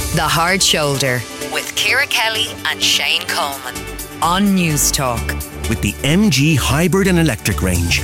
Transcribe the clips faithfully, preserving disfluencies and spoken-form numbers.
The Hard Shoulder with Ciara Kelly and Shane Coleman on News Talk. With the M G hybrid and electric range.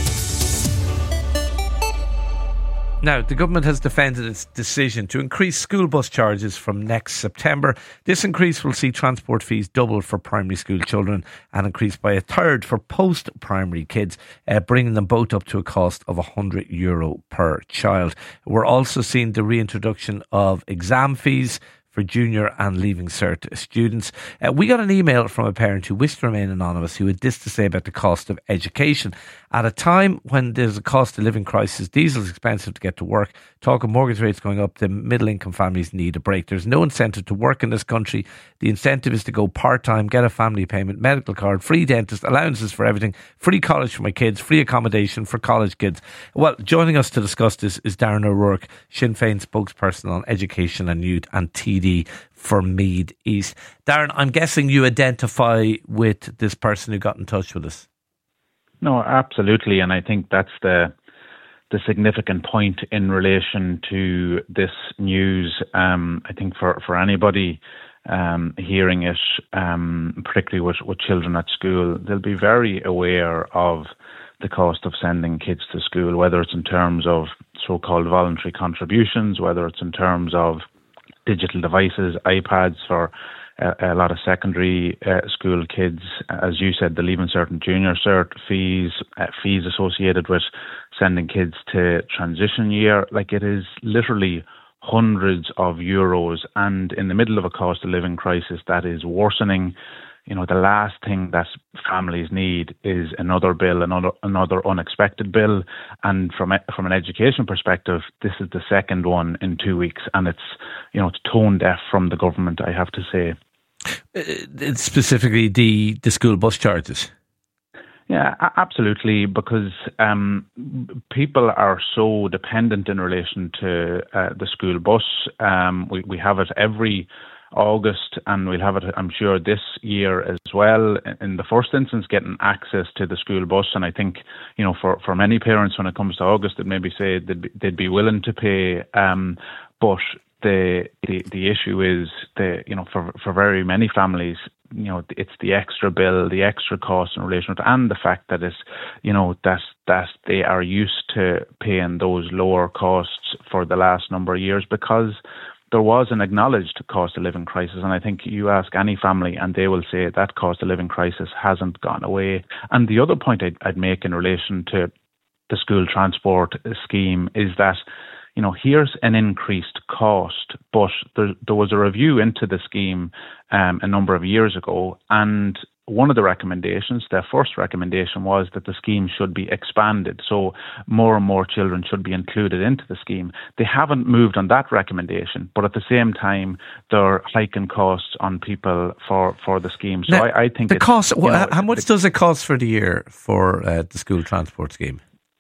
Now, the government has defended its decision to increase school bus charges from next September. This increase will see transport fees double for primary school children and increase by a third for post-primary kids, uh, bringing them both up to a cost of one hundred euro per child. We're also seeing the reintroduction of exam fees for junior and leaving cert students. Uh, we got an email from a parent who wished to remain anonymous who had this to say about the cost of education. At a time when there's a cost of living crisis, diesel is expensive to get to work, talk of mortgage rates going up, the middle income families need a break. There's no incentive to work in this country. The incentive is to go part-time, get a family payment, medical card, free dentist, allowances for everything, free college for my kids, free accommodation for college kids. Well, joining us to discuss this is Darren O'Rourke, Sinn Féin spokesperson on education and youth and T D for Meath East. Darren, I'm guessing you identify with this person who got in touch with us. No, absolutely, and I think that's the the significant point in relation to this news. Um, I think for, for anybody um, hearing it, um, particularly with, with children at school, they'll be very aware of the cost of sending kids to school, whether it's in terms of so-called voluntary contributions, whether it's in terms of digital devices, iPads for a, a lot of secondary uh, school kids. As you said, the Leaving Cert and Junior Cert fees, uh, fees associated with sending kids to transition year. Like, it is literally hundreds of euros, and in the middle of a cost of living crisis that is worsening. You know, the last thing that families need is another bill, another another unexpected bill. And from a, from an education perspective, this is the second one in two weeks, and it's you know it's tone deaf from the government, I have to say. Uh, specifically, the the school bus charges. Yeah, absolutely, because um, people are so dependent in relation to uh, the school bus. Um, we we have it every August, and we'll have it, I'm sure, this year as well. In the first instance, getting access to the school bus, and I think, you know, for, for many parents, when it comes to August, they'd maybe say they'd be, they'd be willing to pay, um, but the, the the issue is the you know for for very many families, you know, it's the extra bill, the extra cost in relation to, and the fact that it's, you know, that that they are used to paying those lower costs for the last number of years, because there was an acknowledged cost of living crisis, and I think you ask any family and they will say that cost of living crisis hasn't gone away. And the other point I'd, I'd make in relation to the school transport scheme is that, you know, here's an increased cost, but there, there was a review into the scheme um, a number of years ago, and one of the recommendations, their first recommendation, was that the scheme should be expanded, so more and more children should be included into the scheme. They haven't moved on that recommendation, but at the same time, they're hiking costs on people for, for the scheme. So now, I, I think the it's, cost. You know, how much the, does it cost for the year for uh, the school transport scheme?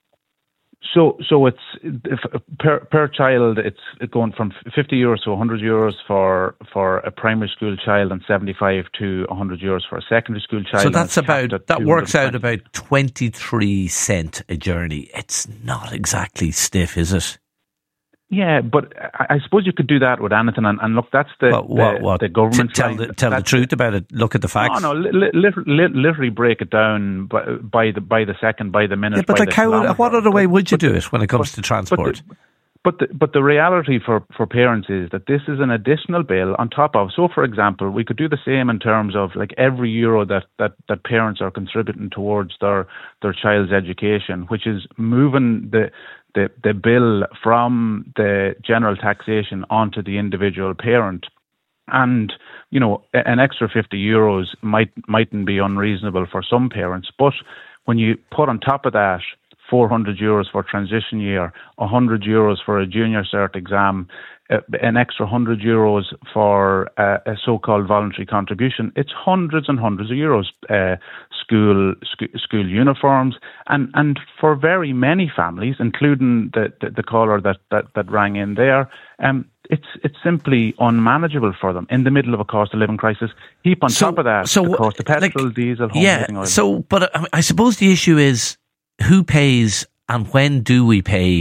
So, so it's if, per per child. It's going from fifty euros to one hundred euros for for a primary school child, and seventy-five to one hundred euros for a secondary school child. So that's about that works out about twenty-three cent a journey. It's not exactly stiff, is it? Yeah, but I, I suppose you could do that with anything. And, and look, that's the what, what, the, what? the government T- tell the, tell the truth about it. Look at the facts. No, no, li- li- li- literally break it down by, by the by the second, by the minute. Yeah, but by like the how, what other way would you but, do it when it comes but, to transport? But the, but the, but the reality for, for parents is that this is an additional bill on top of. So, for example, we could do the same in terms of like every euro that, that, that parents are contributing towards their their child's education, which is moving the the the bill from the general taxation onto the individual parent. And, you know, an extra fifty euros might, mightn't be unreasonable for some parents. But when you put on top of that four hundred euros for transition year, one hundred euros for a junior cert exam, uh, an extra one hundred euros for uh, a so-called voluntary contribution, it's hundreds and hundreds of euros. Uh, school sc- school uniforms, and, and for very many families, including the, the, the caller that, that, that rang in there, um, it's it's simply unmanageable for them in the middle of a cost of living crisis. Heap on so, top of that so the cost of petrol, like, diesel, home yeah, heating oil. So, but I suppose the issue is who pays and when do we pay,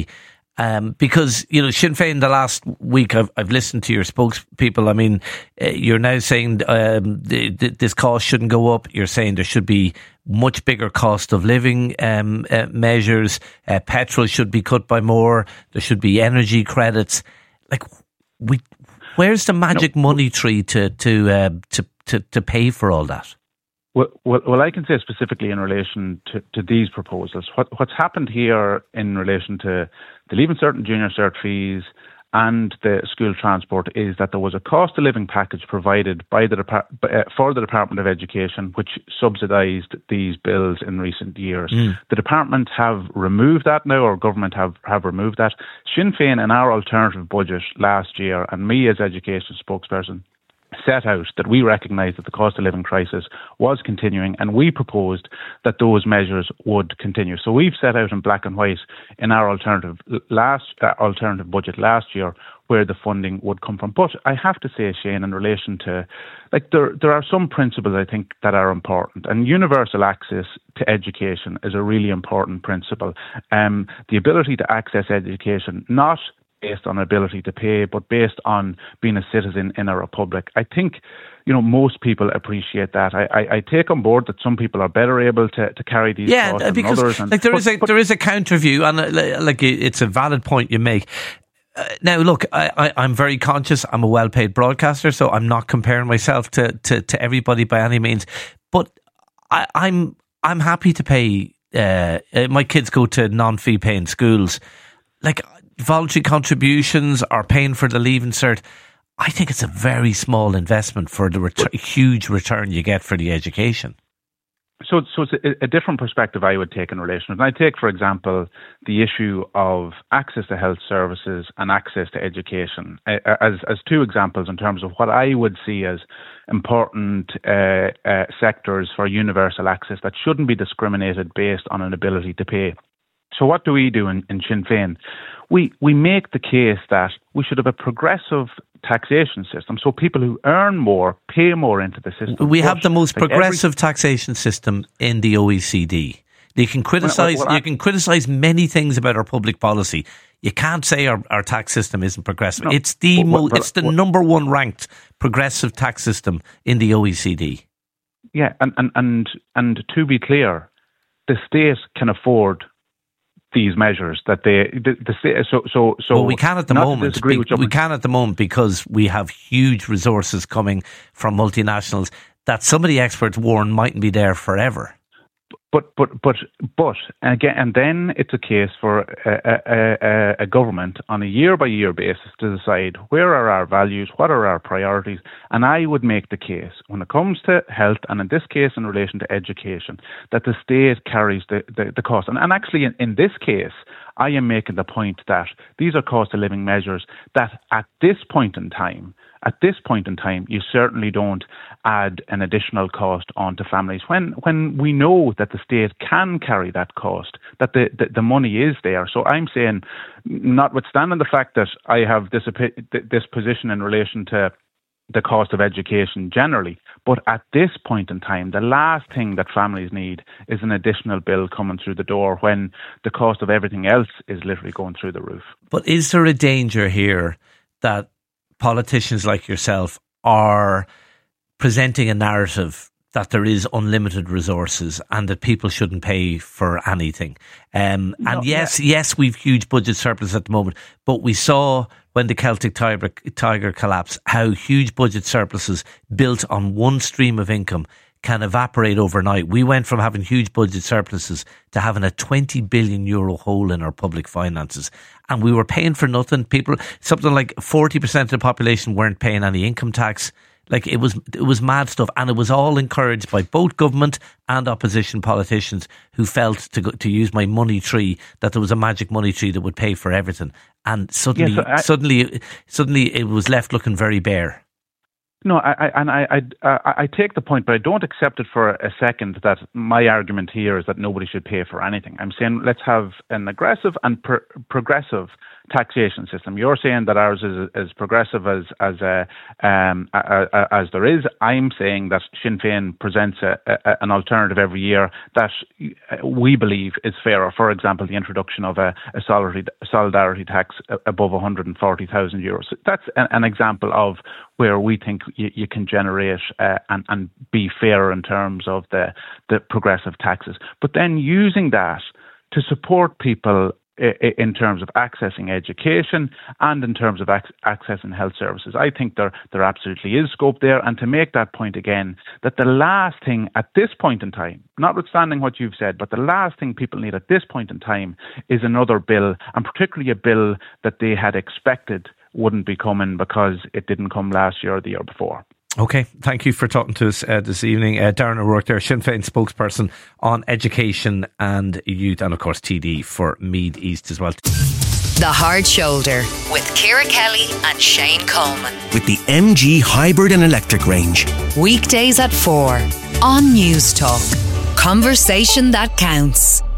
Um, because, you know, Sinn Féin, the last week I've, I've listened to your spokespeople. I mean, uh, you're now saying um, the, the, this cost shouldn't go up. You're saying there should be much bigger cost of living um, uh, measures. Uh, petrol should be cut by more. There should be energy credits. Like, we, where's the magic no. money tree to to, uh, to to to pay for all that? Well, well, well, I can say specifically in relation to, to these proposals, what, what's happened here in relation to the Leaving Cert and Junior Cert fees and the school transport is that there was a cost of living package provided by the Depart- uh, for the Department of Education, which subsidised these bills in recent years. Mm. The department have removed that now, or government have, have removed that. Sinn Féin in our alternative budget last year, and me as education spokesperson, set out that we recognised that the cost of living crisis was continuing, and we proposed that those measures would continue. So we've set out in black and white in our alternative last uh, alternative budget last year where the funding would come from. But I have to say, Shane, in relation to, like, there there are some principles I think that are important, and universal access to education is a really important principle. Um, the ability to access education, not based on ability to pay, but based on being a citizen in a republic. I think, you know, most people appreciate that. I, I, I take on board that some people are better able to, to carry these yeah, costs because, than others. And, like there but, is a but, there is a counter view, and uh, like it's a valid point you make. Uh, now, look, I, I, I'm very conscious. I'm a well-paid broadcaster, so I'm not comparing myself to, to, to everybody by any means. But I, I'm I'm happy to pay. Uh, my kids go to non-fee paying schools, like. Voluntary contributions are paying for the Leaving Cert. I think it's a very small investment for the ret- huge return you get for the education. So, so it's a, a different perspective I would take in relation. And I take, for example, the issue of access to health services and access to education as as two examples in terms of what I would see as important uh, uh, sectors for universal access that shouldn't be discriminated based on an ability to pay. So what do we do in, in Sinn Féin? We we make the case that we should have a progressive taxation system, so people who earn more pay more into the system. We have but the most like progressive every, taxation system in the O E C D. You can criticise well, well, well, you can criticise many things about our public policy. You can't say our, our tax system isn't progressive. No, it's the well, mo- well, it's the well, number one ranked progressive tax system in the O E C D. Yeah, and and and, and to be clear, the state can afford these measures that they the, the so so so well, we can at the moment be, we can at the moment because we have huge resources coming from multinationals that some of the experts warn mightn't be there forever. But but but but again, and then it's a case for a, a, a government on a year by year basis to decide where are our values, what are our priorities, and I would make the case when it comes to health, and in this case in relation to education, that the state carries the, the, the cost. And, and actually, in, in this case, I am making the point that these are cost of living measures that at this point in time. At this point in time, you certainly don't add an additional cost onto families when when we know that the state can carry that cost, that the, the, the money is there. So I'm saying, notwithstanding the fact that I have this, this position in relation to the cost of education generally, but at this point in time, the last thing that families need is an additional bill coming through the door when the cost of everything else is literally going through the roof. But is there a danger here that politicians like yourself are presenting a narrative that there is unlimited resources and that people shouldn't pay for anything? Um, no, and yes, yeah. yes, we've huge budget surplus at the moment, but we saw when the Celtic Tiger, Tiger collapsed how huge budget surpluses built on one stream of income can evaporate overnight. We went from having huge budget surpluses to having a twenty billion euro hole in our public finances. And we were paying for nothing. People, something like forty percent of the population weren't paying any income tax. Like it was, it was mad stuff. And it was all encouraged by both government and opposition politicians who felt, to go, to use my money tree, that there was a magic money tree that would pay for everything. And suddenly, yeah, so I, suddenly, suddenly it was left looking very bare. No, I, I and I, I, I take the point, but I don't accept it for a second that my argument here is that nobody should pay for anything. I'm saying let's have an aggressive and pro- progressive taxation system. You're saying that ours is as progressive as as a, um, a, a, as there is. I'm saying that Sinn Féin presents a, a, an alternative every year that we believe is fairer. For example, the introduction of a, a solidarity, solidarity tax above one hundred forty thousand euros. That's an, an example of where we think you, you can generate uh, and, and be fairer in terms of the, the progressive taxes. But then using that to support people in terms of accessing education and in terms of ac- accessing health services. I think there, there absolutely is scope there. And to make that point again, that the last thing at this point in time, notwithstanding what you've said, but the last thing people need at this point in time is another bill, and particularly a bill that they had expected wouldn't be coming because it didn't come last year or the year before. Okay, thank you for talking to us uh, this evening. Uh, Darren O'Rourke there, Sinn Féin spokesperson on education and youth, and of course T D for Meath East as well. The Hard Shoulder with Ciara Kelly and Shane Coleman. With the M G hybrid and electric range. Weekdays at four on News Talk. Conversation that counts.